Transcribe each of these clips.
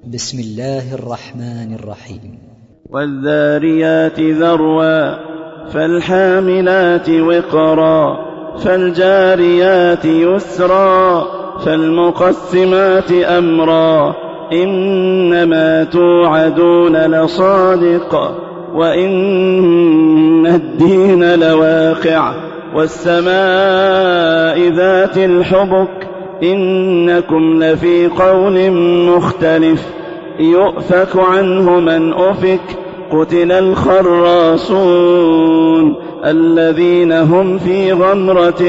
بسم الله الرحمن الرحيم. والذاريات ذروا فالحاملات وقرا فالجاريات يسرا فالمقسمات أمرا إنما توعدون لصادق وإن الدين لواقع والسماء ذات الحبك إنكم لفي قول مختلف يؤفك عنه من أفك قتل الخراصون الذين هم في غمرة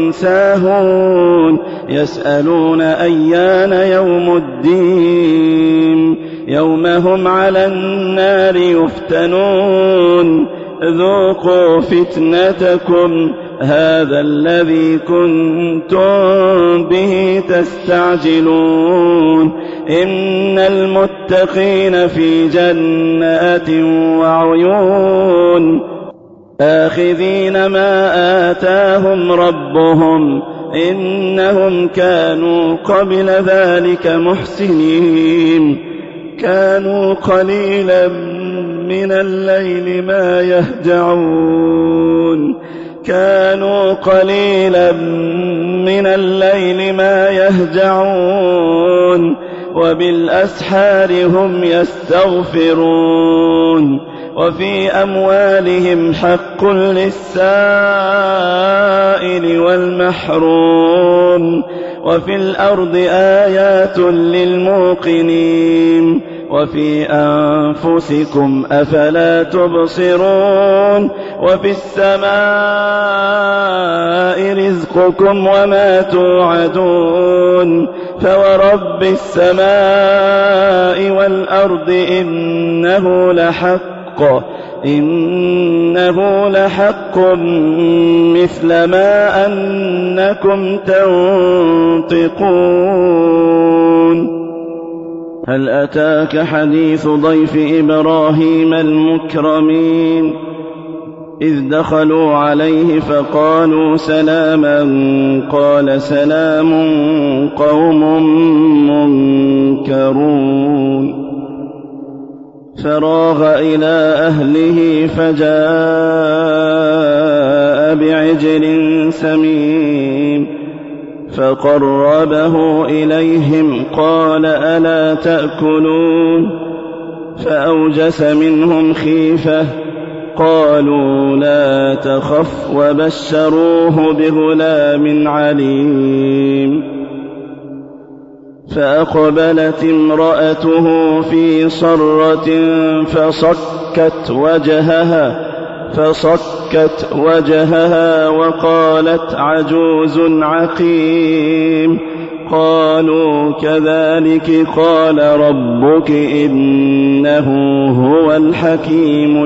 ساهون يسألون أيان يوم الدين يوم هم على النار يفتنون ذوقوا فتنتكم هذا الذي كنتم به تستعجلون إن المتقين في جنات وعيون آخذين ما آتاهم ربهم إنهم كانوا قبل ذلك محسنين كانوا قليلا من الليل ما يهجعون كانوا قليلا من الليل ما يهجعون وبالأسحار هم يستغفرون وفي أموالهم حق للسائل والمحروم وفي الأرض آيات للموقنين وفي أنفسكم أفلا تبصرون وفي السماء رزقكم وما توعدون فورب السماء والأرض إنه لحق مثل ما أنكم تنطقون هل أتاك حديث ضيف إبراهيم المكرمين إذ دخلوا عليه فقالوا سلاما قال سلام قوم منكرون فراغ إلى أهله فجاء بعجل سمين فقربه إليهم قال ألا تأكلون فأوجس منهم خيفة قالوا لا تخف وبشروه بغلام عليم فأقبلت امرأته في صرة فصكت وجهها وقالت عجوز عقيم قالوا كذلك قال ربك إنه هو الحكيم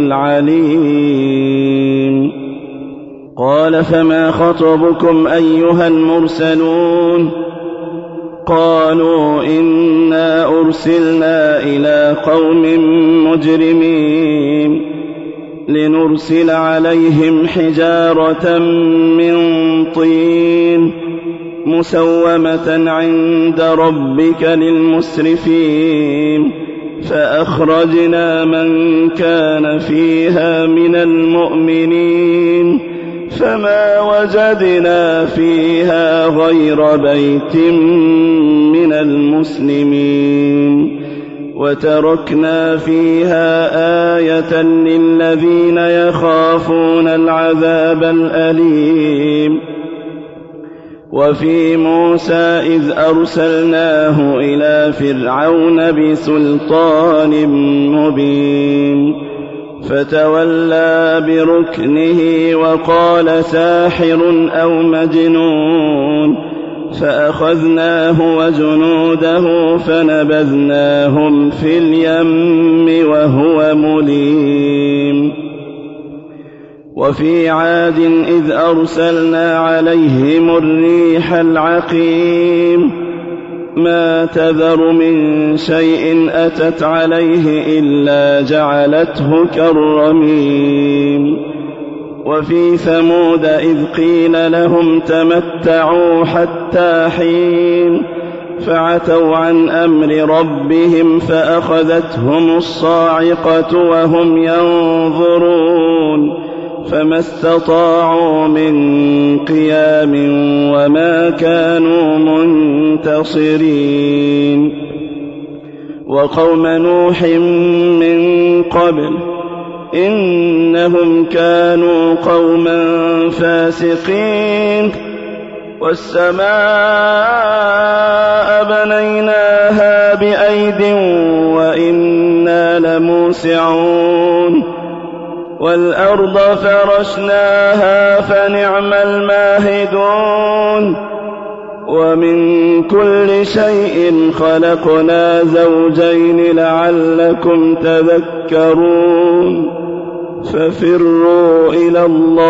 العليم قال فما خطبكم أيها المرسلون قالوا إنا أرسلنا إلى قوم مجرمين لنرسل عليهم حجارة من طين مسومة عند ربك للمسرفين فأخرجنا من كان فيها من المؤمنين فما وجدنا فيها غير بيت من المسلمين وتركنا فيها آية للذين يخافون العذاب الأليم وفي موسى إذ أرسلناه إلى فرعون بسلطان مبين فتولى بركنه وقال ساحر أو مجنون فأخذناه وجنوده فنبذناهم في اليم وهو مليم وفي عاد إذ أرسلنا عليهم الريح العقيم ما تذر من شيء أتت عليه إلا جعلته كالرميم وفي ثمود إذ قيل لهم تمتعوا حتى حين فعتوا عن أمر ربهم فأخذتهم الصاعقة وهم ينظرون فما استطاعوا من قيام وما كانوا منتصرين وقوم نوح من قبل إنهم كانوا قوما فاسقين والسماء بنيناها بأيد وإنا لموسعون والأرض فرشناها فنعم الماهدون ومن كل شيء خلقنا زوجين لعلكم تذكرون ففروا إلى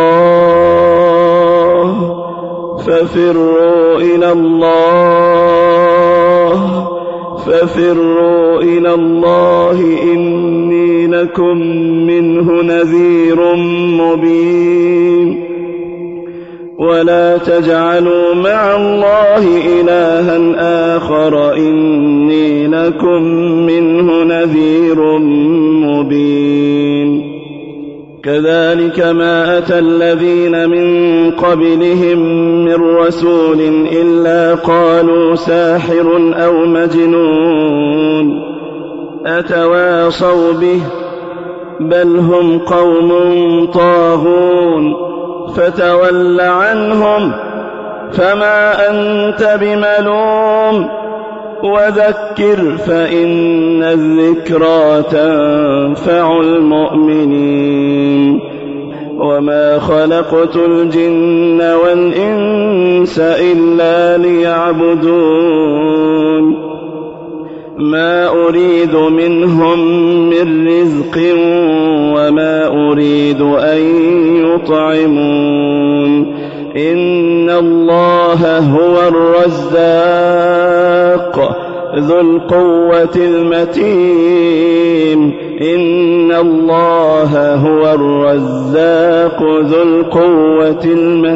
الله إني لكم منه نذير مبين ولا تجعلوا مع الله إلها آخر إني لكم منه نذير مبين كذلك ما أتى الذين من قبلهم من رسول إلا قالوا ساحر أو مجنون أتواصوا به بل هم قوم طاغون فتول عنهم فما أنت بملوم وذكر فإن الذكرى تنفع المؤمنين وما خلقت الجن والإنس إلا ليعبدون ما أريد منهم من رزق وما أريد أن يطعمون إن الله هو الرزاق ذو القوة المتين إن الله هو الرزاق ذو القوة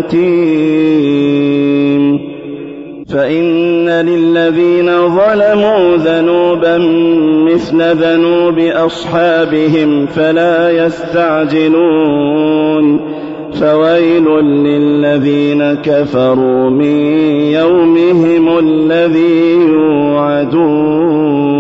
المتين فإن للذين ظلموا ذنوبا مثل ذنوب أصحابهم فلا يستعجلون فويل للذين كفروا من يومهم الذي يوعدون